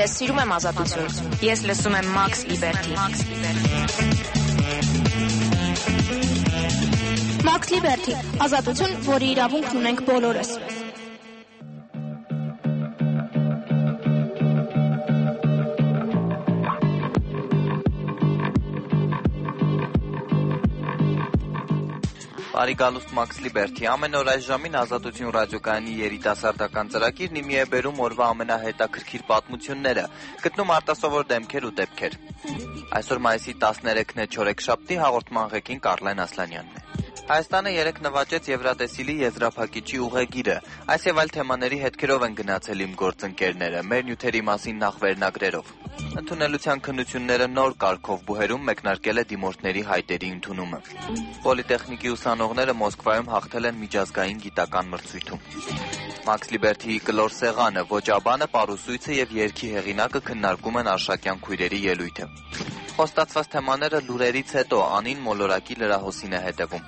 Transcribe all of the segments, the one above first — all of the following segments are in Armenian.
Ես սիրում եմ ազատություն։ Ես լսում եմ Max Liberty։ Max Liberty, ազատություն, որի իրավունքն ունենք բոլորս։ Բարի գալուստ Max Liberty, ամեն օր այս ժամին Ազատություն ռադիոկայանի երիտասարդական ծրագիրն իմի է բերում օրվա ամենահետաքրքիր պատմությունները, գտնում արտասովոր դեմքեր ու դեպքեր։ Այսօր մայիսի 13-ն է չորեքշաբթի, հաղորդման ղեկին Կարլեն Ասլանյանն է։ Հայաստանը երեկ նվաճեց Եվրատեսիլի եզրափակիչի ուղեգիրը։ Այս եւ այլ թեմաների հետքերով են գնացել իմ գործընկերները, մեր նյութերի մասին նախ վերնագրերով։ Ընդունելության քննությունները նոր կարգով բուհերում մեկնարկել է դիմորդների հայտերի ընդունումը։ Պոլիտեխնիկի ուսանողները Մոսկվայում հաղթել են միջազգային գիտական մրցույթում։ Max Liberty-ի կլոր սեղանը, ոճաբանը, պարուսույցը եւ երգի հեղինակը քննարկում են Արշակյան քույրերի ելույթը։ Խոստացված թեմաները լուրերից հետո Անին մոլորակի լրահոսին է հետևում։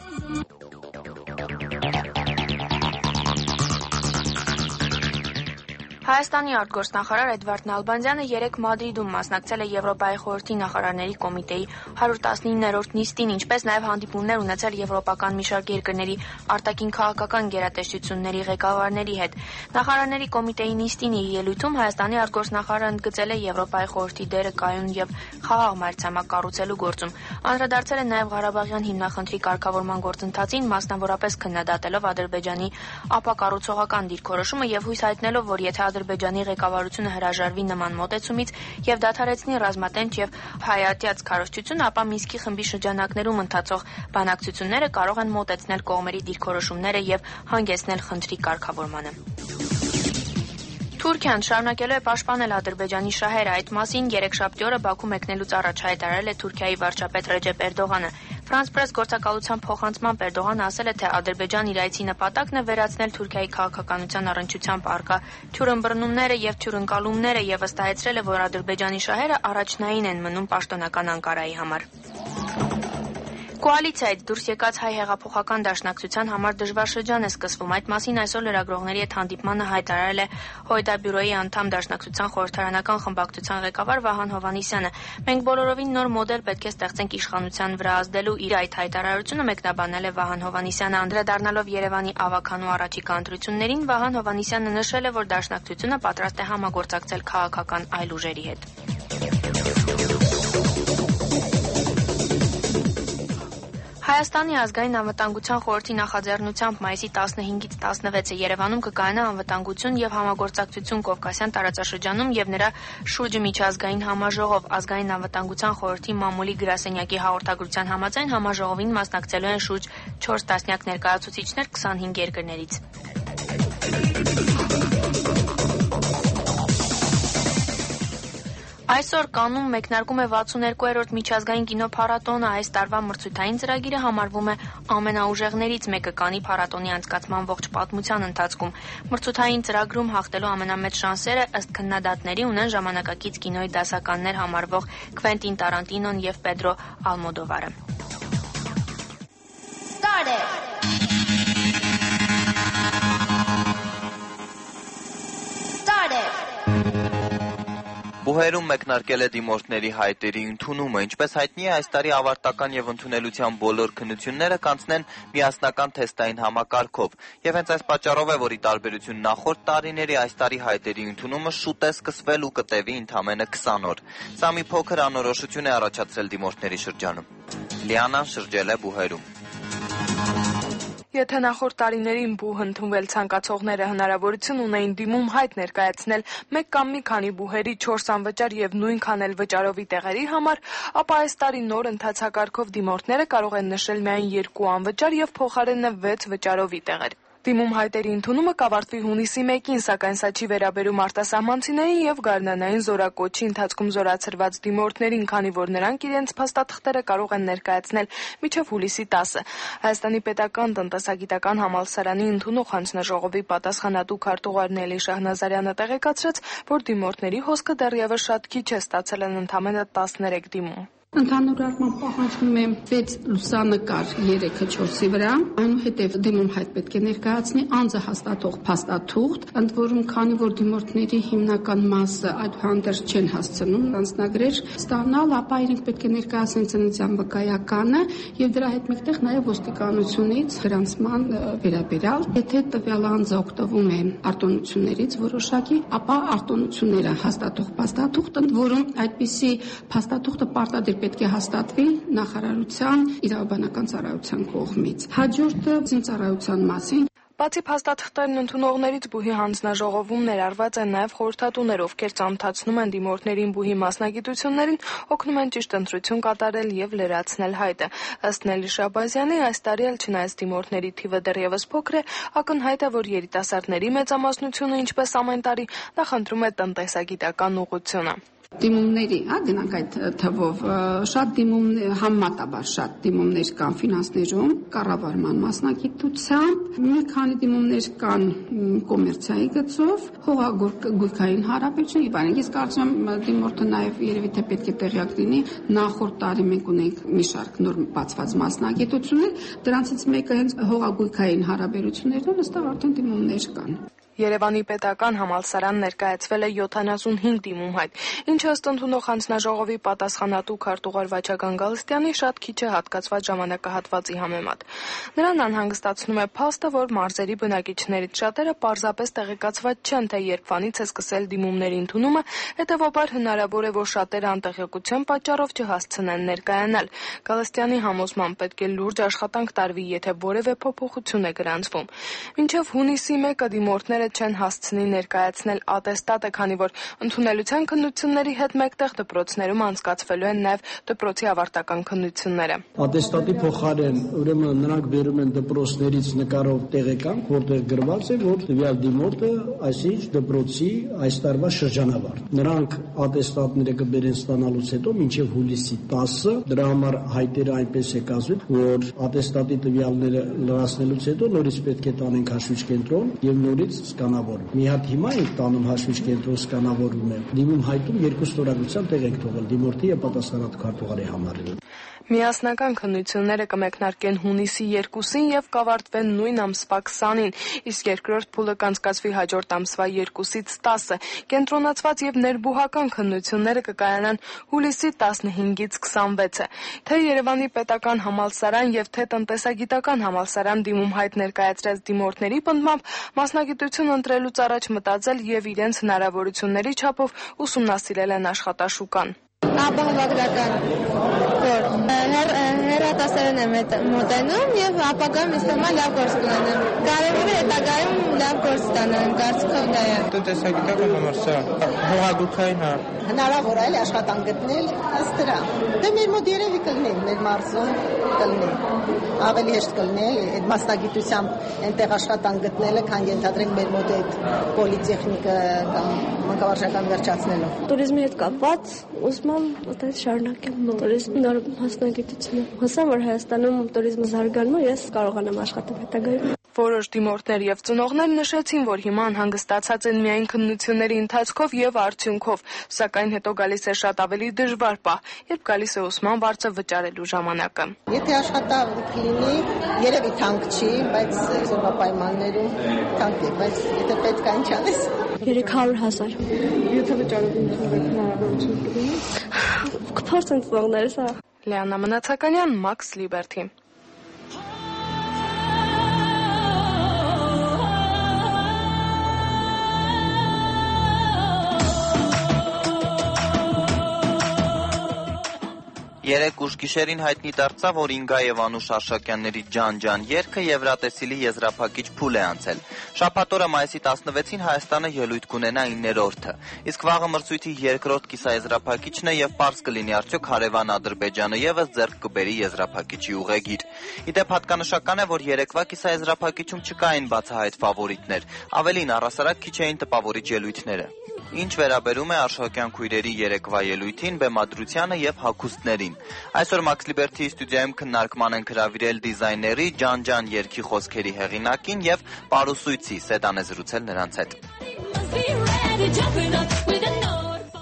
Հայաստանի արտգործնախարար Էդվարդ Նալբանդյանը երեկ Մադրիդում մասնակցել է Եվրոպայի խորհրդի նախարարների կոմիտեի 119-րդ նիստին, ինչպես նաև հանդիպումներ ունեցել եվրոպական մի շարք երկրների արտաքին քաղաքական գերատեսչությունների ղեկավարների հետ։ Նախարարների կոմիտեի նիստին իր ելույթում Հայաստանի արտգործնախարարը ընդգծել է Եվրոպայի խորհրդի դերը կայուն եւ խաղաղ մայրցամաք կառուցելու գործում։ Անդրադարձել է նաև Ղարաբաղյան հիմնախնդրի կարգավորման գործընթացին, մասնավորապես քննադատելով Ադրբեջանի ապակառուցողական դիրքորոշումը եւ հույս հայտնելով, որ եթե Ադրբեջանի ղեկավարությունը հրաժարվի նման մոտեցումից եւ դադարեցնի ռազմատենչ եւ հայատյաց քարոզչությունը, ապա Մինսկի խմբի շրջանակներում ընթացող բանակցությունները կարող են մոտեցնել կողմերի դիրքորոշումները եւ հանգեցնել խնդրի կարգավորմանը։ Թուրքիան շարունակելու է պաշտպանել Ադրբեջանի շահերը, այդ մասին երեքշաբթի օրը Բաքու մեկնելուց առաջ հայտարարել է Թուրքիայի վարչապետ Ռեջեփ Էրդողանը։ France Press գործակալության փոխանցմամբ Էրդողանը ասել է, թե Ադրբեջան իր այցի նպատակն է վերացնել Թուրքիայի քաղաքականության առնչությամբ առկա թյուրըմբռնումները եւ թյուրընկալումները եւ վստահեցրել է, որ Ադրբեջանի շահերը առաջնային են մնում պաշտոնական Անկարայի համար։ Կոալիցիայից դուրս եկած հայ հեղափոխական դաշնակցության համար դժվար շրջան է սկսվում։ Այդ մասին այսօր լրագրողների հետ հանդիպմանը հայտարարել է Հոյդա բյուրոյի անդամ դաշնակցության խորհրդարանական խմբակցության ղեկավար Վահան Հովհաննիսյանը։ Մենք բոլորովին նոր մոդել պետք է ստեղծենք իշխանության վրա ազդելու իր այդ հայտարարությունը մեկնաբանել է Վահան Հովհաննիսյանը, անդրադառնալով Երևանի ավագանու առաջիկա ընտրություններին։ Վահան Հովհաննիսյանը նշել է, որ դաշնակցությունը պատրաստ է համագործակցել քաղաքական այլ ուժերի հետ։ Հայաստանի ազգային անվտանգության խորհրդի նախաձեռնությամբ մայիսի 15-ից 16-ը Երևանում կկայանա անվտանգություն եւ համագործակցություն Կովկասյան տարածաշրջանում եւ նրա շուրջը միջազգային համաժողով։ Ազգային անվտանգության խորհրդի մամուլի գրասենյակի հաղորդագրության համաձայն համաժողովին մասնակցելու են շուրջ 4 տասնյակ ներկայացուցիչներ 25 երկրներից։ Այսօր Կաննում մեկնարկում է 62-րդ միջազգային կինոփառատոնը։ Այս տարվա մրցույթային ծրագիրը համարվում է ամենաուժեղներից մեկը Կանի փառատոնի անցկացման ողջ պատմության ընթացքում։ Մրցութային ծրագրում հաղթելու ամենամեծ շանսերը ըստ քննադատների ունեն ժամանակակից կինոյի դասականներ համարվող Քվենտին Տարանտինոն եւ Պեդրո Ալմոդովարը։ Բուհերում մեկնարկել է դիմորդների հայտերի ընդունումը, ինչպես հայտնի է, այս տարի ավարտական եւ ընդունելության բոլոր քննությունները կանցնեն միասնական թեստային համակարգով, եւ հենց այս պատճառով է, որ ի տարբերություն նախորդ տարիների այս տարի հայտերի ընդունումը շուտ է սկսվել ու կտևի ընդամենը 20 օր։ Սա մի փոքր անորոշություն է առաջացրել դիմորդների շրջանում։ Լիանան շրջել է Բուհերում։ Եթե նախորդ տարիներին բուհ ընդունվել ցանկացողները հնարավորություն ունեին դիմում հայտ ներկայացնել մեկ կամ մի քանի բուհերի 4 անվճար եւ նույնքան էլ վճարովի տեղերի համար, ապա այս տարի նոր ընթացակարգով դիմորդները կարող են նշել միայն 2 անվճար եւ փոխարենը 6 վճարովի տեղեր։ Դիմում հայտերի ընդունումը կավարտվի հունիսի 1-ին, սակայն սա չի վերաբերում արտասահմանցիներին եւ գարնանային զորակոչի ընթացքում զորացրված դիմորդներին, քանի որ նրանք իրենց փաստաթղթերը կարող են ներկայացնել մինչեւ հուլիսի 10-ը։ Հայաստանի պետական տնտեսագիտական համալսարանի ընդունող հանձնաժողովի պատասխանատու քարտուղար Նելի Շահնազարյանը տեղեկացրեց, որ դիմորդների հոսքը դեռևս շատ քիչ է, ստացել են ընդամենը 13 դիմում։ Ընդհանուր առմամբ պահանջվում է 6 լուսանկար 3-ը 4-ի վրա, այնուհետև դիմում հայտ պետք է ներկայացնի անձը հաստատող փաստաթուղթ, ընդ որում քանի որ դիմորդների հիմնական մասը այդուհանդերձ չեն հասցնում անձնագրեր ստանալ, ապա իրենք պետք է ներկայացնեն ծննդյան վկայականը եւ դրա հետ մեկտեղ նաեւ ոստիկանությունից գրանցման վերաբերյալ, եթե տվյալ անձը օգտվում է արտոնություններից որոշակի, ապա արտոնությունները հաստատող փաստաթուղթ, ընդ որում այդպիսի փաստաթուղթը պարտադիր պետք է հաստատվի նախարարության իրավաբանական ծառայության կողմից։ Հաջորդը ծառայության մասին Բացի փաստաթղթերն ընդունողներից բուհի հանձնաժողովում ներառված են նաև խորհրդատուներ, ովքեր ծանոթացնում են դիմորդներին բուհի մասնագիտություններին, օգնում են ճիշտ ընտրություն կատարել եւ լրացնել հայտը։ Ըստ Նելի Շաբազյանի, այս տարի էլ չնայած դիմորդների թիվը դեռևս փոքր է, ակնհայտ է, որ երիտասարդների մեծամասնությունը, ինչպես ամեն տարի, նախընտրում է տնտեսագիտական ուղղությունը։ Դիմումների, գնանք այդ թվով, շատ դիմումներ, համեմատաբար շատ դիմումներ կան ֆինանսներում, կառավարման մասնագիտությամբ, մի քանի դիմումներ կան կոմերցիայի գծով, հողագույքային հարաբերություն, եւ այլն։ Ես կարծում եմ դիմորդը նաեւ երևի թե պետք է տեղյակ լինի, նախորդ տարի մենք ունենք մի շարք նոր բացված մասնագիտություններ, դրանցից մեկը հենց հողագույքային հարաբերություններն են, ըստ արդեն դիմումներ կան։ Երևանի պետական համալսարան ներկայացվել է 75 դիմում հայտ, ինչը ըստ ընդունող հանձնաժողովի պատասխանատու քարտուղար Վաչագան Գալստյանի շատ քիչ է հատկացված ժամանակահատվածի համեմատ։ Նրան անհանգստացնում է փաստը, որ մարզերի բնակիչներից շատերը պարզապես տեղեկացված չեն, թե երբվանից է սկսել դիմումների ընդունումը, հետևաբար հնարավոր է, որ շատերը անտեղյակության պատճառով չհասցնեն ներկայանալ։ Գալստյանի համոզմամբ պետք է լուրջ աշխատանք տարվի, եթե որևէ փոփոխություն է գրանցվում։ Մինչև հունիսի 1-ը դիմորդները չեն հասցնի ներկայացնել ատեստատը, քանի որ ընդունելության քննությունների հետ մեկտեղ դպրոցներում անցկացվելու են նաև դպրոցի ավարտական քննությունները։ Ատեստատի փոխարեն, ուրեմն նրանք բերում են դպրոցներից նկարով տեղեկանք, որտեղ գրված է, որ տվյալ դիմորդը այսինչ դպրոցի այս տարվա շրջանավարտ։ Նրանք ատեստատները կբերեն ստանալուց հետո մինչև հուլիսի 10-ը, դրա համար հայտերը այնպես է կազմել, որ ատեստատի տվյալները լրացնելուց հետո նորից պետք է տանենք հաշվիչ կենտրոն եւ նորից սկանավորում։ Մի հատ հիմա ենք տանում հաշվիչ կենտրոն սկանավորում է։ Դիմում հայտում 2 ստորագրության տեղ եք թողել դիմորդի եւ պատասխանատու քարտուղարի համար։ Միասնական քննությունները կմեկնարկեն հունիսի 2-ին եւ կավարտվեն նույն ամսվա 20-ին, իսկ երկրորդ փուլը կանցկացվի հաջորդ ամսվա 2-ից 10-ը։ Կենտրոնացված եւ ներբուհական քննությունները կկայանան հուլիսի 15-ից 26-ը։ Թե Երևանի պետական համալսարան եւ թե տնտեսագիտական համալսարան դիմում հայտ ներկայացրած դիմորդների պնդմամբ մասնագիտություն ընտրելուց առաջ մտածել եւ իրենց հնարավորությունների չափով ուսումնասիրել են աշխատաշուկան։ Ապահովագրական որ հեռատասերն է մոտենում եւ ապագայում իստեմա լավ գործ կունենամ։ Կարևորը հետագայում լավ գործ ստանամ, կարծիքով դա է։ Տնտեսագիտական համալսարան, հողագույքային հնարավոր է աշխատանք գտնել ըստ դրա։ Դե մեր մոտ երևի կլինի, մեր մարզում կլինի։ Ավելի հեշտ կլինի այդ մասնագիտությամբ այնտեղ աշխատանք գտնելը, քան ենթադրենք մեր մոտ այդ պոլիտեխնիկը կամ մանկավարժական վերջացնելով։ Տուրիզմի հետ կապված ուզում եմ այդպես շարունակեմ տուրիզմի նոր մասնագիտությունը։ Հուսամ, որ Հայաստանում տուրիզմը զարգանում է, ես կարողանամ աշխատել հետագայում։ Որոշ դիմորդներ եւ ծնողներ նշեցին, որ հիմա անհանգստացած են միայն քննությունների ընթացքով եւ արդյունքով, սակայն հետո գալիս է շատ ավելի դժվար պահ, երբ գալիս է ուսման վարձը վճարելու ժամանակը։ Եթե աշխատանք լինի, երևի թանկ չի, բայց զորվա պայմաններում թանկ է, բայց եթե պետք է ինչ անես 300,000։ Եթե վճարելու հնարավորություն կլինի, կփորձեն ծնողներս, հա։ Լիանա Մնացականյան, Max Liberty։ Երեկ ուշ գիշերին հայտնի դարձավ, որ Ինգա եւ Անուշ Արշակյանների «Ջան երգը Եվրատեսիլի եզրափակիչ փուլ է անցել։ Շաբաթ օրը մայիսի 16-ին Հայաստանը ելույթ կունենա 9-րդը, իսկ վաղը մրցույթի երկրորդ կիսաեզրափակիչն է եւ պարզ կլինի արդյոք հարևան Ադրբեջանը եւս ձեռք կբերի եզրափակիչի ուղեգիր։ Իդեպ հատկանշական է, որ երեկվա կիսաեզրափակիչում չկային բացահայտ ֆավորիտներ, ավելին առհասարակ քիչ էին տպավորիչ ելույթները։ Ինչ վերաբերում է Արշակյան քույրերի երեկվա ելույթին, բեմադրությանը եւ հագուստներին։ Այսօր Max Liberty ստուդիայում քննարկման են հրավիրել դիզայների «Ջան երգի» խոսքերի հեղինակին եւ պարուսույցի Սեդան է զրուցել նրանց հետ։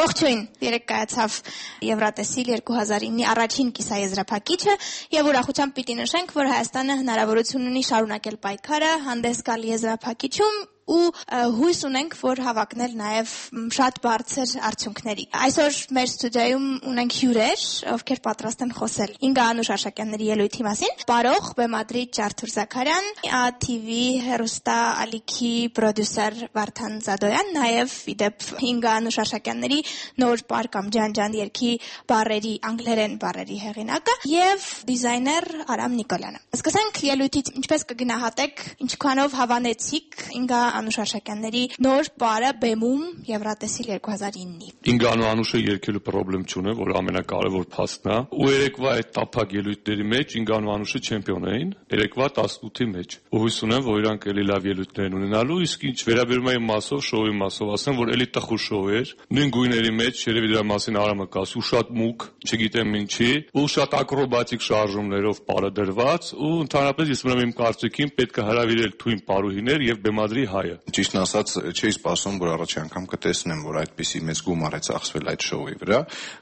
Ողջույն, երեկ կայացավ Եվրատեսիլ 2009-ի առաջին կիսաեզրափակիչը եւ ուրախությամբ պիտի նշենք, որ Հայաստանը հնարավորություն ունի շարունակել պայքարը հանդես գալ եզրափակիչում ու հույս ունենք, որ հավակնել նաև շատ բարձր արդյունքների։ Այսօր մեր ստուդիայում ունենք հյուրեր, ովքեր պատրաստ են խոսել Ինգա Անուշ Արշակյանների ելույթի մասին, Պարող, բեմադրիչ Ջարդուր Զաքարյան, ATV հեռուստա ալիքի պրոդյուսեր Վարդան Զադոյան, նաև իդեպ Ինգա Անուշ Արշակյանների նոր պար կամ ջան երգի բառերի, անգլերեն բառերի հեղինակը եւ դիզայներ Արամ Նիկոլյանը։ Սկսենք ելույթից, ինչպես կգնահատեք, ինչքանով հավանեցիք Ինգա Անուշ Արշակյանների նոր պարը բեմում Եվրատեսիլ 2009-ի։ Ինգա Անուշը երգելու խնդրեմ չունե, որ ամենակարևոր փաստն է։ Ու երեկվա այդ տափակ ելույթների մեջ Ինգա Անուշը չեմպիոն էին, երեկվա 18-ի մեջ։ Ու հույս ունեմ, որ իրանք էլի լավ ելույթներ ունենալու, իսկ ինչ վերաբերում է մասով, շոուի մասով, ասեմ, որ էլի տխուր շոու էր։ Նույն գույների մեջ, երևի դրա մասին Արամը կասի, ու շատ մուգ, չգիտեմ ինչի, ու շատ ակրոբատիկ շարժումներով պարը դրված, ու ընդհանրապես ես մնում իմ կարծիքին պետք է հրավիրել թույն պարուհիներ եւ բեմադրի հայը։ Ճիշտն ասած, չէի սպասում, որ առաջի անգամ կտեսնեմ, որ այդպիսի մեծ գումար է ծախսվել այդ շոուի վրա,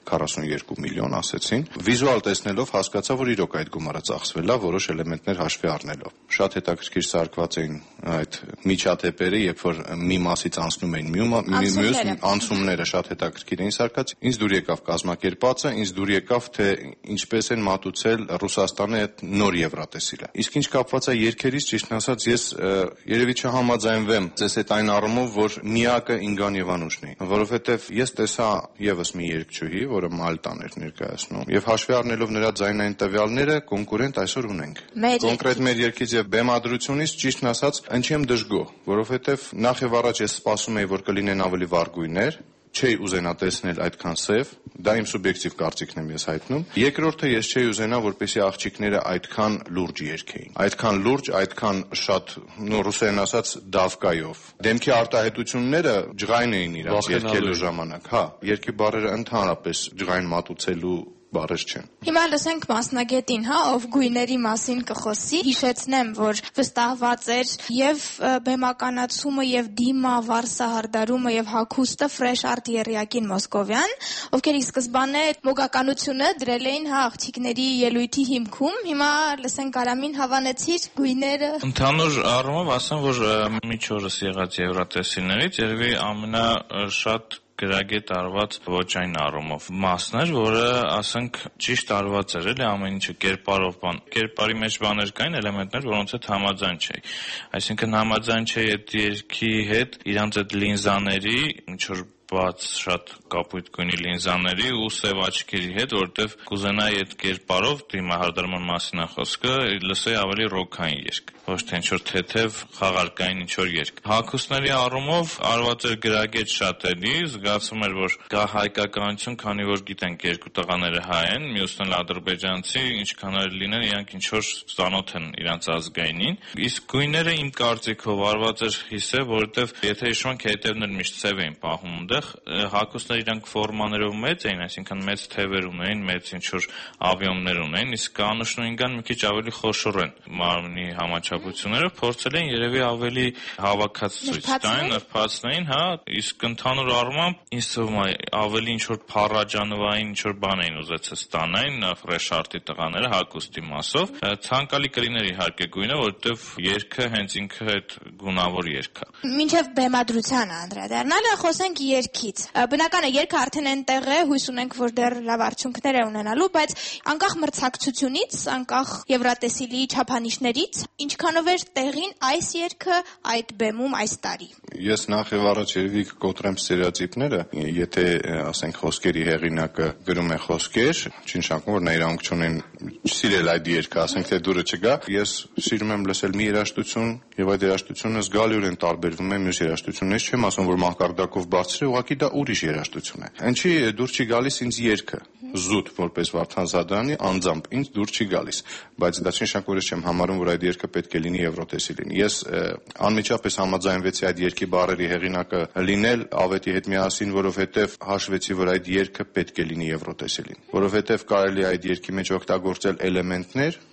42 միլիոն ասեցին։ Վիզուալ տեսնելով հասկացա, որ իրոք այդ գումարը ծախսվել է որոշ էլեմենտներ հաշվի առնելով։ Շատ հետաքրքիր սարքված էին այդ միջաթեպերը, երբ որ մի մասից անցնում էին մյուս անցումները շատ հետաքրքիր էին սարքած։ Ինձ դուր եկավ կազմակերպածը, ինձ դուր եկավ թե ինչպես են մատուցել Ռուսաստանի այդ նոր Եվրատեսիլը։ Իսկ ինչ կապված է երգերից, ճիշտն ասած, ես երևի չհամաձայնվեմ ձեզ հետ այն առումով, որ միակը Ինգան եւ Անուշն է, որովհետեւ ես տեսա եւս մի երգչուհի, որը Մալտան էր ներկայացնում, եւ հաշվի առնելով նրա ձայնային տվյալները, կոնկուրենտ այսօր ունենք։ Կոնկրետ մեր երգից եւ բեմադրությունից, ճիշտն ասած, ընչի եմ դժգոհ, որովհետեւ նախ եւ առաջ ես սպասում էի, որ կլինեն ավելի վառ գույներ, չէի ուզենա տեսնել այդքան սև, դա իմ սուբյեկտիվ կարծիքն եմ ես հայտնում։ Երկրորդը ես չէի ուզենա, որպեսզի աղջիկները այդքան լուրջ երգեին, այդքան լուրջ, այդքան շատ ռուսերեն ասած դավկայով։ Դեմքի արտահայտությունները ջղայն էին իրաց երգելու ժամանակ, հա, երգի բառերը ընդհանրապես ջղայն մատուցելու բառեր չեն։ Հիմա լսենք մասնագետին, հա, ով գույների մասին կխոսի։ Հիշեցնեմ, որ վստահված էր եւ բեմականացումը եւ դիմա վարսահարդարումը եւ հագուստը Fresh Art Երիակին Մոսկովյան, ովքեր ի սկզբանե մոգականությունը դրել էին, հա, աղջիկների ելույթի հիմքում։ Հիմա լսենք Արամին, հավանեցիր գույները։ Ընդհանուր առումով ասեմ, որ միջորս եղած Եվրատեսիլներից երևի ամենաշատ գրագետ արված ոչ այն առումով մասն էր, որը, ասենք, ճիշտ արված էր, էլի ամեն ինչը կերպարով կերպարի մեջ բաներ կային, էլեմենտներ, որոնց հետ համաձայն չէի։ Այսինքն համաձայն չէի այդ երգի հետ, իրանց այդ լինզաների, ինչ որ բաց շատ կապույտ գույնի լինզաների ու սև աչքերի հետ, որովհետև կուզենայի այդ կերպարով դիմահարդարման մասին է խոսքը, լսեի ավելի ռոքային երգ, ոչ թե ինչ-որ թեթև խաղարկային ինչ-որ երգ։ Հագուստների առումով արված էր գրագետ շատ էլի, զգացում էր, որ կա հայկականություն, քանի որ գիտենք երկու տղաները հայ են, մյուսն էլ ադրբեջանցի, ինչքան էլ լինեն, իրանք ինչ-որ ծանոթ են իրանց ազգայինին։ Իսկ գույները իմ կարծիքով արված էր հիսե, որովհետև եթե հիշում եք, հետևներ միշտ սև էին պահում ունդեղ, հագուստները իրանք ֆորմաներով մեծ էին, այսինքն մեծ թևեր ունեին, մեծ ինչ-որ ավիոմներ ունեին, իսկ Անուշն ու Ինգան մի քիչ ավելի խոշոր են մարմնի համաչափությունները, փորձել են երևի ավելի հավաքած ցույց տային, նրբացնեին, հա, իսկ ընդհանուր առմամբ ինձ թվում է ավելի ինչ-որ փառաջանովային ինչ-որ բան էին ուզեցել ստանային Fresh Art-ի տղաները հագուստի մասով, ցանկալի կլիներ իհարկե գույնը, որովհետև երգը հենց ինքը այդ գունավոր երգ է։ Մինչև բեմադրությանը անդրադառնալը խոսենք երգից։ Բնական է, երգը արդեն այնտեղ է, հույս ունենք, որ դեռ լավ արդյունքներ է ունենալու, բայց անկախ մրցակցությունից, անկախ Եվրատեսիլի չափանիշներից, ինչքանով էր տեղին այս երգը այդ բեմում այս տարի։ Ես նախ եւ առաջ երևի կկոտրեմ ստերեոտիպները, եթե ասենք խոսքերի հեղինակը գրում է խոսքեր, չնշանակում որ նա իրանք չունեն սիրել այդ երգը, ասենք թե դուրը չգա, ես սիրում եմ լսել մի երաժշտություն եւ այդ երաժշտությունը զգալիորեն տարբերվում է մյուս երաժշտություններից, չեմ ասում որ մահկարդակով բարձր է, ուղղակի դա ուրիշ երաժշտություն է։ Ինչի դուր չի գալիս ինձ երգը, զուտ որպես Վարդան Զադոյանի անձամբ ինձ դուր չի գալիս, բայց դա չնշանակում որ չեմ համարում որ այդ երգը պետք է լինի Եվրոտեսիլին։ Ես անմիջապես համաձայնվեցի այդ երգի բառերի հեղինակը լինել Ավետի հետ միասին, որովհետև հաշվեցի որ այդ երգը պետք է լինի Եվրոտեսիլին, որովհետև կարելի է այդ երգի մեջ օգտագործել էլեմենտներ,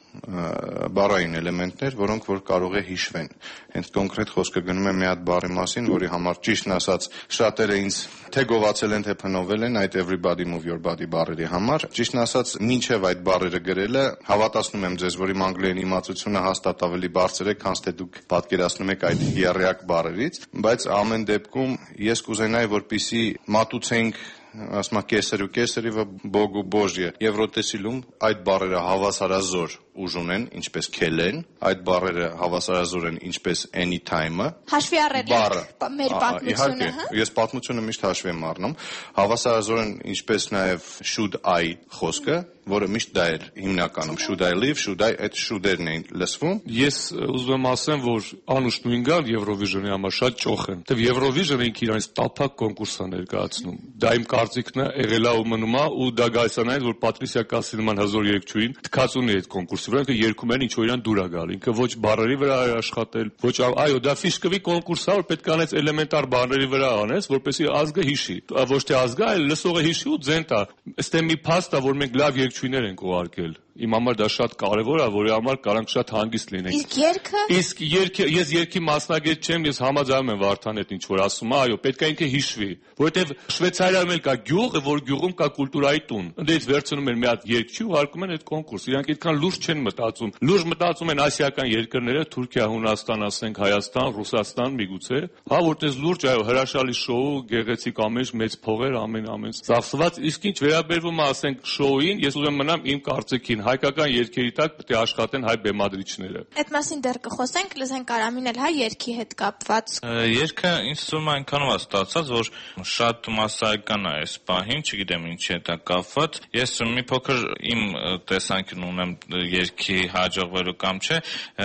բառային էլեմենտներ, որոնք որ կարող է հիշվեն։ Հենց կոնկրետ խոսքը գնում է մի հատ բառի մասին, որի համար ճիշտն ասած շատերը ինձ թե գովացել են, թե փնովել են այդ everybody move your body բառերի համար։ Ճիշտն ասած, մինչև այդ բառերը գրելը հավատացնում եմ ձեզ, որ իմ անգլերեն իմացությունը հաստատ ավելի բարձր է, քան թե դուք պատկերացնում եք այդ եռյակ բառերից, բայց ամեն դեպքում ես կուզենայի, որպեսզի մատուցենք ասма կեսերու կեսերիվը բոգու բոժյե Եվրոտեսիլում այդ բառերը հավասարազոր ուժ ունեն, ինչպես քելեն, այդ բառերը հավասարազոր են, ինչպես anytime-ը։ Հաշվի առնելով մեր պատմությունը, ես պատմությունը միշտ հաշվի եմ առնում, հավասարազոր են, ինչպես նաև should I խոսքը, որը միշտ դա էր հիմնականում should I live, should I այդ should-երն էին լսվում։ Ես ուզում եմ ասեմ, որ անուշ նույն գալ Եվրովիժնի համար շատ ճոխ եմ։ Դե Եվրովիժնը ինքը իրանց տափակ կոնկուրս է ներկայացնում։ Դա իմ կարծիքն է, եղել է ու մնում է, ու դա գայսանային, որ Պատրիսիա Կասիլման հզոր երգչուհին թքածունի այդ կոնկուրսի վրա ինքը երգում են, ինչ որ իրան դուր է գալ։ Ինքը ոչ բառերի վրա է աշխատել, ոչ այո, դա ֆիշկվի կոնկուրս է, որ պետք է անես էլեմենտար բառերի վրա անես, որպեսզի ազգը հիշի։ Ոչ թե ազգը, այլ լսողը հիշի ու ձեն տա։ Ըստ մի փաստ է, որ մենք լավ երգչուհիներ ենք ուղարկել։ Իմ համար դա շատ կարևոր է, որի համար կարանք շատ հանգիստ լինենք։ Իսկ երգը ես երգի մասնագետ չեմ, ես համաձայնում եմ Վարդան հետ ինչ որ ասում է, այո, պետք է ինքը հիշվի, որովհետև Շվեյցարիայում էլ կա գյուղ, որ գյուղում կա կուլտուրայի տուն։ Ընդդից վերցնում են մի հատ երգչի ու հարկում են այդ կոնկուրս։ Իրանք այդքան լուրջ չեն մտածում։ Լուրջ մտածում են ասիական երկրները, Թուրքիա, Հունաստան, ասենք Հայաստան, Ռուսաստան, միգուցե, հա, որտեղ լուրջ, այո, հրաշալի շոու, գեղեցիկ ամեն մեծ փողեր, ամեն ծախսված։ Իսկ ինչ վերաբերվում է, ասենք, շոուին, ես ուզում եմ մնամ իմ կարծիքին, հայկական երգերի տակ պետք է աշխատեն հայ բեմադրիչները։ Այդ մասին դեռ կխոսենք, լսենք Արամին էլ հայ երգի հետ կապված։ Երգը ինձ թվում է այնքանով է ստացած, որ շատ մասսայական է այս պահին, չգիտեմ ինչի հետ է կապված։ Ես մի փոքր իմ տեսանկյուն ունեմ երգի հաջողվելու կամ չէ,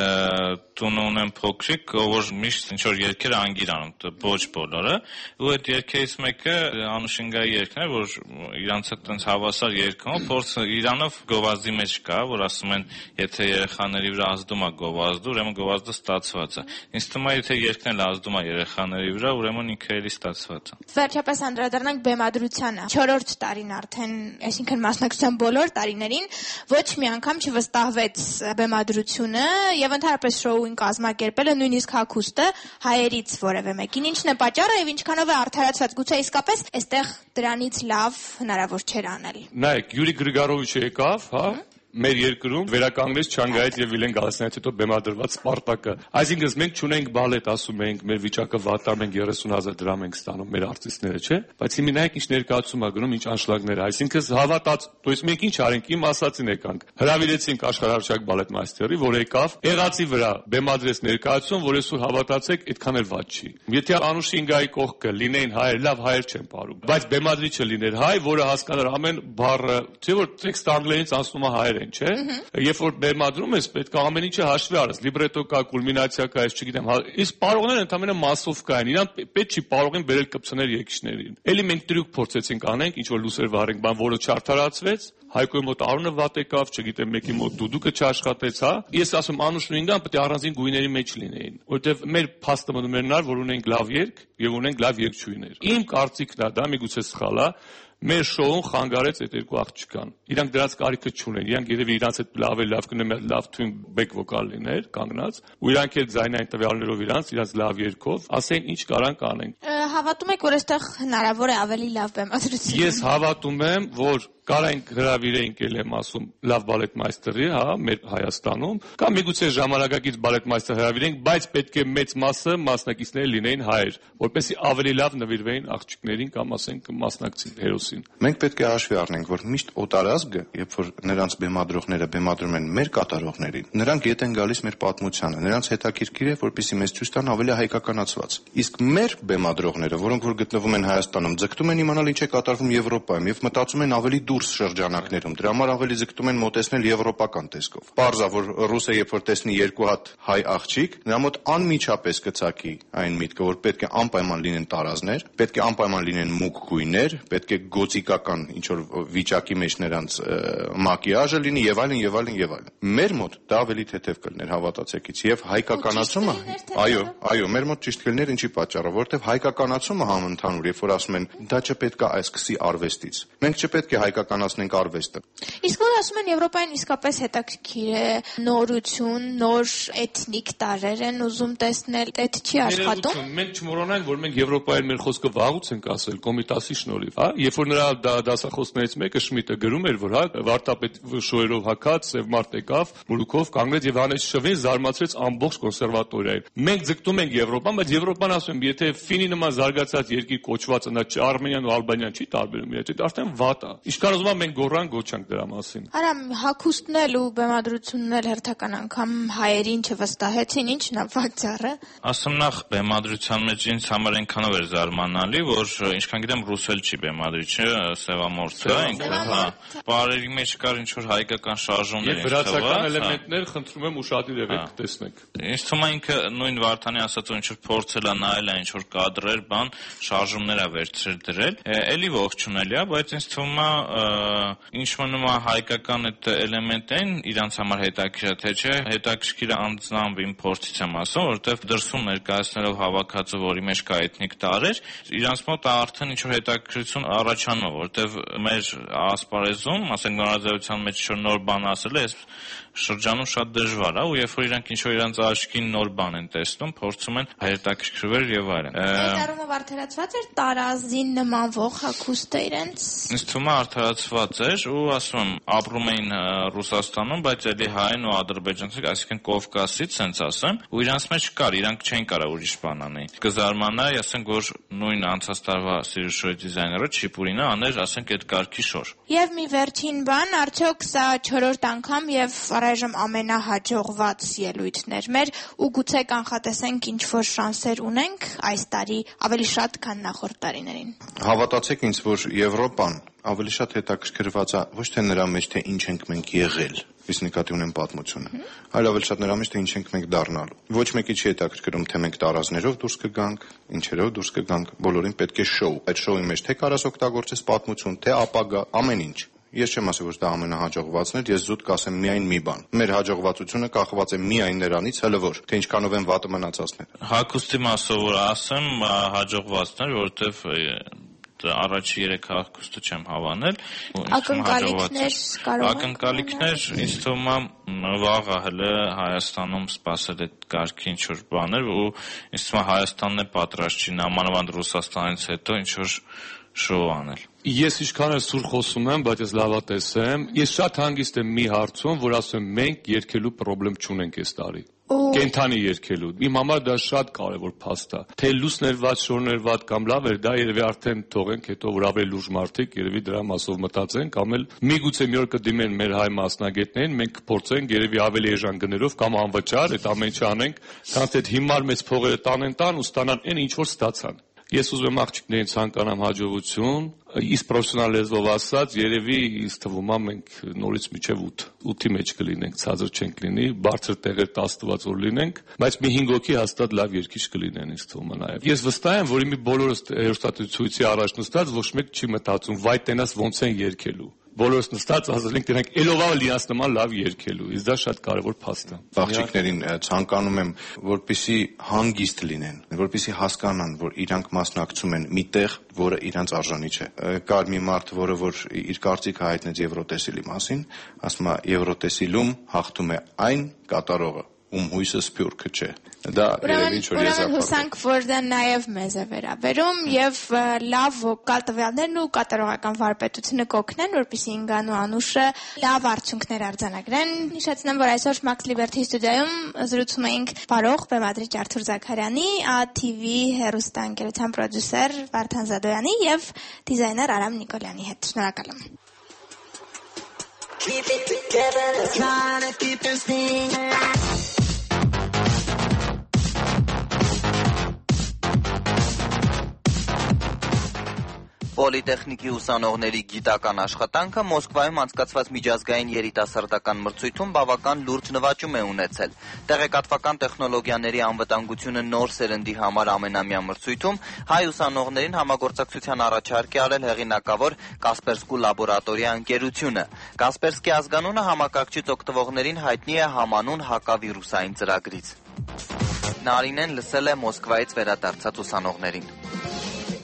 տունը ունեմ փոքրիկ, որ միշտ ինչ որ երգեր անգիր անում, ոչ բոլորը, ու այդ երգերից մեկը Անուշինգայի երգն է, որ իրանց հետ տենց հավասար երգում, փորձ իրանով գովազդի մեջ կա, որ ասում են, եթե երեխաների վրա ազդում է գովազդը, ուրեմն գովազդը ստացված է։ Ինձ թվում է, եթե երգն էլ ազդում է երեխաների վրա, ուրեմն ինքը էլի ստացված է։ Վերջապես անդրադառնանք բեմադրությանը։ 4-րդ տարին արդեն, այսինքն մասնակցության բոլոր տարիներին ոչ մի անգամ չվստահվեց բեմադրությունը եւ ընդհանրապես շոուին կազմակերպելը, նույնիսկ հագուստը հայերից որևէ մեկին։ Ինչն է պատճառը եւ ինչքանով է արդարացված։ Գուցե իսկապես այստեղ դրանից լավ հնարավոր չէր անել։ Նայեք, Յուրի Գրիգորովիչը եկավ, հա, մեր երկրում վերականգնեց Չանգայից եւ Վիլեն Գալստյանից հետո բեմադրված Սպարտակը։ Այսինքն մենք չունենք բալետ, ասում ենք, մեր վիճակը վատ է, մենք 30,000 դրամ ենք ստանում մեր արտիստները, չէ՞։ Բայց հիմա նայեք ինչ ներկայացում է գնում, ինչ անշլագներ է։ Այսինքն հավատաց, то есть մենք ինչ արենք, իմ ասածին եկանք։ Հրավիրեցինք աշխարհարչակ բալետմայստերի, որ եկավ, եղածի վրա բեմադրեց ներկայացում, որ այսօր հավատացեք, այդքան էլ վատ չի։ Եթե Անուշինգայի կողքը լինեին հայեր, լավ հայեր չեն πάρում, բայց բեմադրիչը լիներ հայ, որը հասկանար ամեն բառը, չէ՞ որ տեքստ անգլերենից ասում է հայերեն, չէ՞։ Երբ որ բեմադրում ես, պետք է ամեն ինչը հաշվի առես, լիբրետո կա, կուլմինացիա կա, ես չգիտեմ, իսկ պարողները ընդամենը մասովկա են, իրան պետք չի պարողին բերել կպցներ եկիչներին։ Էլի մենք տրյուկ փորձեցինք անենք, ինչ որ լուսեր վառենք, բան, որը չարդարացվեց, Հայկոյի մոտ Արոնը վատ եկավ, չգիտեմ, մեկի մոտ դուդուկը չաշխատեց, հա։ Ես ասում Անուշ նույնքան պետք է առանձին գույների մեջ լինեին, որովհետև մեր փաստը մնում էր նա, որ ունենք լավ երգ եւ ունենք լավ երգչուհիներ։ Իմ կարծիքն է, դա միգուցե սխալ է, մեր շոուն խանգարեց այդ երկու աղջկան։ Իրանք դրանց կարիքը չունեն։ Իրանք երևի իրանց հետ լավ կնեմ լավ թույն բեք վոկալ լիներ, կանգնած, ու իրանք էլ ձայնային տվյալներով իրանց լավ երգով, ասեն ինչ կարանք անենք։ Հավատում եք, որ այստեղ հնարավոր է ավելի լավ բեմադրություն։ Ես հավատում եմ, որ կարանք հրավիրեինք, ել եմ ասում, լավ բալետմայստերի, հա, մեր Հայաստանում, կամ միգուցե ժամանակակից բալետմայստեր հրավիրենք, բայց պետք է մեծ մասը մասնակիցները լինեին հայեր, որպեսզի ավելի լավ նվիրվեին աղջիկներին կամ ասենք մասնակցին հերոսին։ Մենք պետք է հաշվի առնենք, որ միշտ օտարազգը, երբ որ նրանց բեմադրողները բեմադրում են մեր կատարողներին, նրանք ետ են գալիս մեր պատմությանը, նրանց հետաքրքիր է, որպեսզի մեզ ցույց տան ավելի հայկականացված։ Իսկ մեր բեմադրողները, որոնք որ գտնվում են Հայաստանում, ձգտում են իմանալ ինչ է կատարվում Եվրոպայում եւ մտածում են ավելի դուրս շրջանակներում, դրա համար ավելի ձգտում են մոտեցնել եվրոպական տեսքով։ Պարզա, որ ռուսը երբ որ տեսնի երկու հատ հայ աղջիկ, նրա մոտ անմիջապես կցակի այն միտքը, որ պետք է անպայման լինեն տարազներ, պետք է անպայման լինեն մուգ գույներ, պետք է գոթիկական ինչ որ վիճակի մեջ նրանց մակիաժը լինի եւ այլն եւ այլն եւ այլն։ Մեր մոտ դա ավելի թեթև կլներ, հավատացեք, եւ հայկականացումը, այո, մեր մոտ ճիշտ կլներ, ինչի պատճառով, որովհետեւ հայկականացումը համընդհանուր, երբ որ ասում են դա չպետք է այս սկսի արվեստից։ Մենք չպետք է իրականացնենք արվեստը։ Իսկ որ ասում են Եվրոպային իսկապես հետաքրքիր է նորություն, նոր էթնիկ տարրեր են ուզում տեսնել, այդ չի աշխատում։ Մենք չմոռանանք, որ մենք Եվրոպայում մեր խոսքը վաղուց ենք ասել Կոմիտասի շնորհիվ, հա, երբ որ նրա դասախոսներից մեկը Շմիդտը գրում էր, որ հա վարտապետ շոյերով հագած Սև մարդ եկավ, մուլուկով կանգնեց եւ հանեց շվին, զարմացրեց ամբողջ կոնսերվատորիային։ Մենք ձգտում ենք Եվրոպան, բայց Եվրոպան ասում եմ, եթե ֆինի նման զարգացած երկիր կոչվածը նա Արմենիան ու Ալբանիան չի տարբերում իրար, դա արդեն վատ է։ Ինչքան ուզում եմ մենք գոռանք, գոչանք դրա մասին։ Արամ հագուստնել ու բեմադրությունն էլ հերթական անգամ հայերին չվստահեցին, ինչն է պատճառը։ Ասում նախ բեմադրության մեջ ինձ համար այնքանով էր զարմանալի, որ ինչքան գիտեմ ռուսել չի բեմադրիչը, սևամորթը, ինքը հա, բարերի մեջ կար ինչ որ հայկական շարժումներ եւ վրացական էլեմենտներ, խնդրում եմ ուշադիր եղեք, տեսնեք։ Ինձ թվում է ինքը նույն Վարդանի ասած ինչ որ փորձել է նայել է ինչ որ կադրեր, բան, շարժումներ է վերցրել դրել, էլի ողջունելի է, բայց ինձ թվում է ինչ մնում է հայկական այդ էլեմենտն իրանց համար հետաքրքիր է, թե չէ, հետաքրքիր է անձնամբ իմ փորձից եմ ասում, որովհետեւ դրսում ներկայացնելով հավաքածը, որի մեջ կա էթնիկ տարրեր, իրանց մոտ արդեն ինչ որ հետաքրքրություն առաջանում է, որովհետեւ մեր ասպարեզում, ասենք նորաձևության մեջ ինչ-որ նոր բան ասել է, շրջանում շատ դժվար է, ու երբ որ իրանք ինչ-որ իրանց աչքին նոր բան են տեսնում, փորձում են հետաքրքրվել եւ այլն։ Այդ առումով արդարացված էր տարազին նմանվող հագուստը իրենց։ Ինձ թվում է արդարացված էր, ու ասում եմ, ապրում էին Ռուսաստանում, բայց էլի հայն ու ադրբեջանցիք, այսինքն Կովկասից, sense ասեմ, ու իրանց մեջ կար, իրանք չեն կարող ուրիշ բան անել։ Կզարմանայի, ասենք, որ նույն անցած տարվա Սիրուշոյի դիզայները Չիպուրինը աներ, ասենք, այդ կարգի շոր։ Եվ մի վերջին բան, արդյոք սա 4-րդ անգամ եւ առայժմ ամենահաջողված ելույթներ մեր, ու գուցե կանխատեսենք ինչ որ շանսեր ունենք այս տարի ավելի շատ, քան նախորդ տարիներին։ Հավատացեք ինձ, որ Եվրոպան ավելի շատ հետաքրքրված է ոչ թե նրա մեջ, թե ինչ ենք մենք եղել, իսկ նկատի ունեմ պատմությունը, այլ ավելի շատ նրա մեջ, թե ինչ ենք մենք դառնալու։ Ոչ մեկի չի հետաքրքրում, թե մենք տարազներով դուրս կգանք, ինչերով դուրս կգանք, բոլորին պետք է շոու։ Այդ շոուի մեջ թե կարաս օգտագործես պատմություն, թե ապագա, ամեն ինչ։ Ես չեմ ասի, որ դա ամենահաջողվածն էր, ես զուտ կասեմ միայն մի բան։ Մեր հաջողվածությունը կախված է միայն նրանից, հələ որ, թե ինչքանով են վատը մնացածները։ Հագուստի մասով որ ասեմ, հաջողվածն էր, որովհետև առաջի 3 հագուստը չեմ հավանել։ Ակնկալիքներ կարող են։ Ակնկալիքներ ինձ թվում է վաղը հələ Հայաստանում սպասել այդ կարգի ինչ որ բաներ, ու ինձ թվում է Հայաստանն է պատրաստ չի նամանավանդ Ռուսաստանից հետո ինչ որ շոու անել։ Ես ինչքան էլ սուր խոսում եմ, բայց ես լավատես եմ։ Ես շատ հանգիստ եմ մի հարցում, որ ասում եմ մենք երկելու խնդրեմ չունենք այս տարի։ Կենթանի երկելու։ Իմ համար դա շատ կարևոր փաստ է։ Թե լուսներված, շորներված կամ լավ էր, դա երևի արդեն թողենք հետո, որ ավելի լուրջ մարդիկ երևի դրա մասով մտածեն, կամ էլ միգուցե մի օր կդիմեն մեր հայ մասնագետներին, մենք կփորձենք երևի ավելի էժան գներով կամ անվճար այդ ամեն ինչը անենք, քան այդ հիմար մեծ փողերը տան ու ստանան այն ինչ որ ստացան։ Ես ուզում եմ աղջիկներին ցանկանամ հաջողություն, իսկ պրոֆեսիոնալ լեզվով ասած, երևի ինձ թվում է մենք նորից մինչև 8-ի մեջ կլինենք, ցածր չենք լինի, բարձր տեղեր 10 տված որ լինենք, բայց մի 5 հոգի հաստատ լավ երկիչ կլինեն ինձ թվում է նաև։ Ես վստահ եմ, որ իմի բոլորս հերոստատուցույցի առաջ նստած ոչ մեկ չի մտածում, վայ տենաս ոնց են երկելու։ Բոլորս նստած ասել ենք դրանք էլովալ լիանց նման լավ երկելու, իսկ դա շատ կարևոր փաստ է։ Աղջիկներին ցանկանում եմ, որպեսզի հանգիստ լինեն, որպեսզի հասկանան, որ իրանք մասնակցում են մի տեղ, որը իրանց արժանի չէ։ Կար մի մարդ, որը որ իր կարծիքը հայտնեց Եվրոտեսիլի մասին, ասում է Եվրոտեսիլում հաղթում է այն կատարողը, ում հույսը սփյուռքը չէ։ Դա երևի ինչ որ Ուրեմն հուսանք, որ դա նաև մեզ է վերաբերում եւ լավ վոկալ տվյալներն ու կատարողական վարպետությունը կօգնեն, որպեսզի Ինգան ու Անուշը լավ արդյունքներ արձանագրեն։ Հիշեցնեմ, որ այսօր Max Liberty ստուդիայում զրուցում էինք բարող բեմադրիչ Արթուր Զաքարյանի, ATV հեռուստաընկերության պրոդյուսեր Վարդան Զադոյանի եւ դիզայներ Արամ Նիկոլյանի հետ։ Շնորհակալ եմ։ Keep it together, let's try to keep this thing. Պոլիտեխնիկի ուսանողների գիտական աշխատանքը Մոսկվայում անցկացված միջազգային երիտասարդական մրցույթում բավական լուրջ նվաճում է ունեցել։ Տեղեկատվական տեխնոլոգիաների անվտանգությունը նոր սերնդի համար ամենամյա մրցույթում հայ ուսանողներին համագործակցության առաջարկ է արել հեղինակավոր Կասպերսկու լաբորատորիա ընկերությունը։ Կասպերսկի ազգանունը համակարգչից օգտվողներին հայտնի է համանուն հակավիրուսային ծրագրից։ Նարինեն լսել է Մոսկվայից վերադարձած ուսանողներին։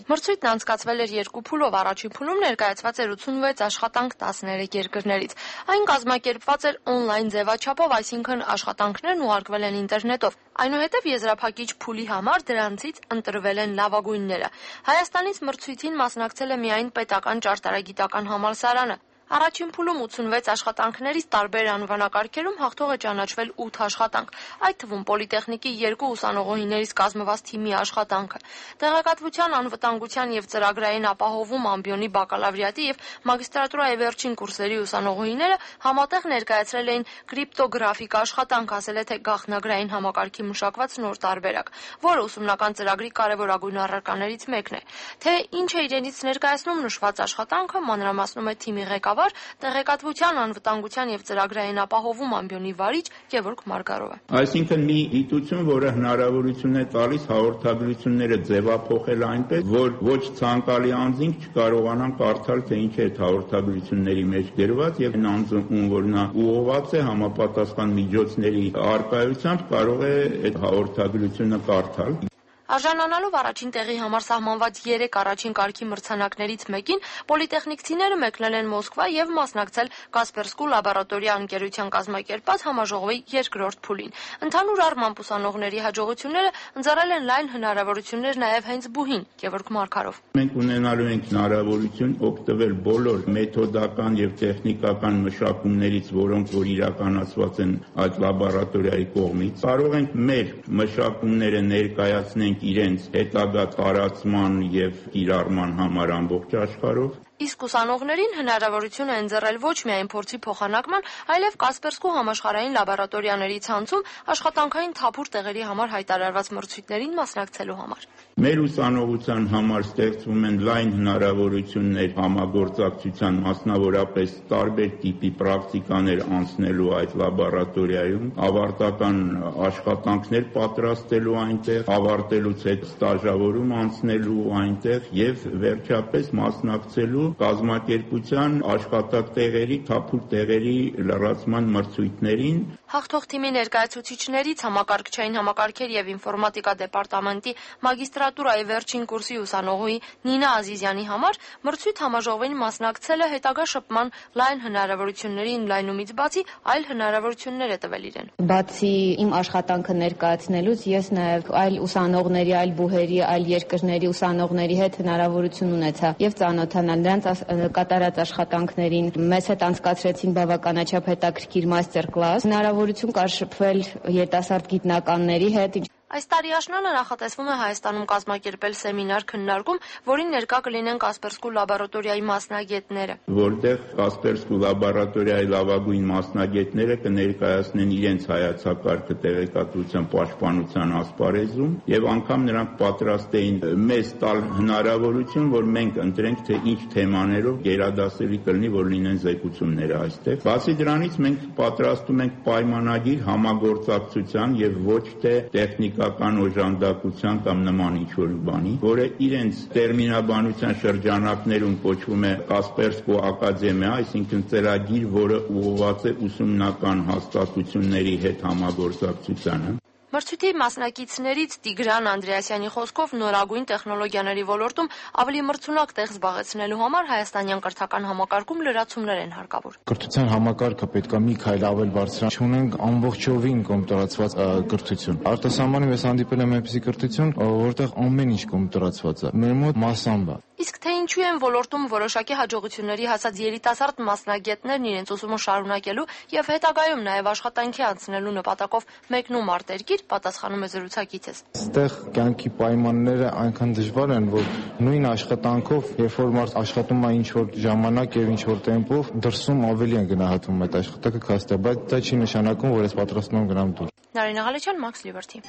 Մրցույթն անցկացվել էր 2 փուլով, առաջին փուլում ներկայացված էր 86 աշխատանք 13 երկրներից։ Այն կազմակերպված էր օնլայն ձևաչափով, այսինքն աշխատանքներն ուղարկվել են ինտերնետով։ Այնուհետև եզրափակիչ փուլի համար դրանցից ընտրվել են լավագույնները։ Հայաստանից մրցույթին մասնակցել է միայն պետական ճարտարագիտական համալսարանը։ Առաջին փուլում 86 աշխատանքներից տարբեր անվանակարգերում հաղթող է ճանաչվել 8 աշխատանք, այդ թվում Պոլիտեխնիկի 2 ուսանողուհիներից կազմված թիմի աշխատանքը։ Տեղեկատվության անվտանգության եւ ծրագրային ապահովում ամբիոնի բակալավրիատի եւ մագիստրատուրայի վերջին կուրսերի ուսանողուհիները համատեղ ներկայացրել էին կրիպտոգրաֆիկ աշխատանք, ասել է թե գաղտնագրային համակարգի մշակված նոր տարբերակ, որը ուսումնական ծրագրի կարևորագույն առարկաներից մեկն է։ Թե ինչ է իրենից ներկայացնում նշված աշխատանքը, մանրամասնում է թիմի ղեկավար տեղեկատվության անվտանգության եւ ծրագրային ապահովում ամբիոնի վարիչ Գևորգ Մարգարովը։ Այսինքն մի գիտություն, որը հնարավորություն է տալիս հաղորդագրությունները ձևափոխել այնպես, որ ոչ ցանկալի անձինք չկարողանան կարդալ, թե ինչ է այդ հաղորդագրությունների մեջ գրված, եւ այն անձը, որ նա ուղղված է համապատասխան միջոցների առկայությամբ, կարող է այդ հաղորդագրությունը կարդալ։ Արժանանալով առաջին տեղի համար սահմանված 3 առաջին կարգի մրցանակներից մեկին, պոլիտեխնիկցիները մեկնել են Մոսկվա եւ մասնակցել Կասպերսկու լաբորատորիա ընկերության կազմակերպած համաժողովի 2-րդ փուլին։ Ընդհանուր առմամբ ուսանողների հաջողությունները ընձեռել են լայն հնարավորություններ նաեւ հենց բուհին Գևորգ Մարգարով։ Մենք ունենալու ենք հնարավորություն օգտվել բոլոր մեթոդական եւ տեխնիկական մշակումներից, որոնք որ իրականացված են այդ լաբորատորիայի կողմից։ Կարող ենք մեր մշակումները ներկայացնել իրենց հետագա տարածման եւ կիրառման համար ամբողջ աշխարհով։ Իսկ ուսանողներին հնարավորություն է ընձեռել ոչ միայն փորձի փոխանակման, այլև Կասպերսկու համաշխարհային լաբորատորիաների ցանցում աշխատանքային թափուր տեղերի համար հայտարարված մրցույթներին մասնակցելու համար։ Մեր ուսանողության համար ստեղծվում են լայն հնարավորություններ համագործակցության, մասնավորապես տարբեր տիպի պրակտիկաներ անցնելու այդ լաբորատորիայում, ավարտական աշխատանքներ պատրաստելու այնտեղ, ավարտելուց հետո ստաժավորում անցնելու այնտեղ եւ վերջապես մասնակցելու կազմակերպության աշխատատեղերի, թափուր տեղերի լրացման մրցույթներին։ Հաղթող թիմի ներկայացուցիչներից համակարգչային համակարգեր եւ ինֆորմատիկա դեպարտամենտի մագիստրատուրայի վերջին կուրսի ուսանողուհի Նինա Ազիզյանի համար մրցույթ համաժողովին մասնակցելը հետագա շփման լայն հնարավորությունների ընդլայնումից բացի այլ հնարավորություններ է տվել իրեն։ Բացի իմ աշխատանքը ներկայացնելուց ես նաեւ այլ ուսանողների, այլ բուհերի, այլ երկրների ուսանողների հետ հնարավորություն ունեցա եւ ծանոթանալ նրանց կատարած աշխատանքներին։ Մեզ հետ անցկացրեցին բավականաչափ հետաքրքիր մաստեր կլաս, հնարավորություն կար շփվել երիտասարդ գիտնականների հետ։ Այս տարի աշնանը նախատեսվում է Հայաստանում կազմակերպել սեմինար քննարկում, որին ներկա կլինեն Կասպերսկու լաբորատորիայի մասնագետները։ Որտեղ Կասպերսկու լաբորատորիայի լավագույն մասնագետները կներկայացնեն իրենց հայացակարգը տեղեկատվության պաշտպանության ասպարեզում եւ անգամ նրանք պատրաստ էին մեզ տալ հնարավորություն, որ մենք ընտրենք, թե ինչ թեմաներով գերադասելի կլինի, որ լինեն զեկուցումները այստեղ։ Բացի դրանից մենք պատրաստում ենք պայմանագիր համագործակցության եւ ոչ թե տեխնիկ օժանդակության կամ նման ինչ-որ բանի, որը իրենց տերմինաբանության շրջանակներում կոչվում է Կասպերսկու ակադեմիա, այսինքն ծրագիր, որը ուղղված է ուսումնական հաստատությունների հետ համագործակցությանը։ Մրցույթի մասնակիցներից Տիգրան Անդրեասյանի խոսքով նորագույն տեխնոլոգիաների ոլորտում ավելի մրցունակ տեղ զբաղեցնելու համար հայաստանյան կրթական համակարգում լրացումներ են հարկավոր։ Կրթության համակարգը պետք է մի քայլ ավել բարձրացնել, չունենք ամբողջովին կոմպյուտերացված կրթություն։ Արտասահմանում ես հանդիպել եմ այնպիսի կրթություն, որտեղ ամեն ինչ կոմպյուտերացված է։ Մեր մոտ մասամբ է։ Իսկ թե ինչու են ոլորտում որոշակի հաջողությունների հասած երիտասարդ մասնագետներն իրենց ուսումը շարունակելու եւ հետագայում նաեւ աշխատանքի անցնելու նպատակով մեկնում արտերկիր, պատասխանում է զրուցակիցս։ Այստեղ կյանքի պայմանները այնքան դժվար են, որ նույն աշխատանքով, երբ որ մարդ աշխատում է ինչ-որ ժամանակ եւ ինչ-որ տեմպով, դրսում ավելի են գնահատում այդ աշխատանքը քաստը, բայց դա չի նշանակում, որ ես պատրաստվում եմ գնամ դուրս։ Նարինե Ղալեչյան, Max Liberty։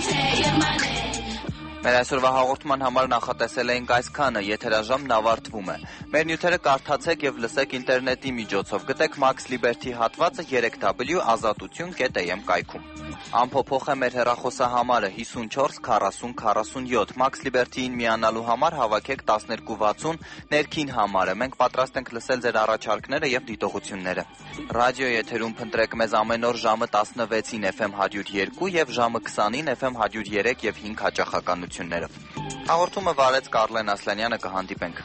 Մեր այսօրվա հաղորդման համար նախատեսել էինք այսքանը, եթերաժամն ավարտվում է։ Մեր նյութերը կարդացեք եւ լսեք ինտերնետի միջոցով։ Գտեք Max Liberty հատվածը 3w.azatutun.am կայքում։ Անփոփոխ է մեր հեռախոսահամարը 54 40 47 Max Liberty-ին միանալու համար հավաքեք 1260 ներքին համարը։ Մենք պատրաստ ենք լսել ձեր առաջարկները եւ դիտողությունները։ Ռադիո եթերում փնտրեք մեզ ամեն օր ժամը 16-ին FM 102 եւ ժամը 20-ին FM 103 եւ 5 հաճախականություններով։ Հաղորդումը վարեց Կարլեն Ասլանյանը, կհանդիպենք։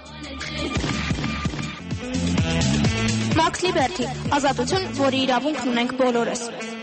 Max Liberty, ազատություն, որի իրավունքն ունենք բոլորս։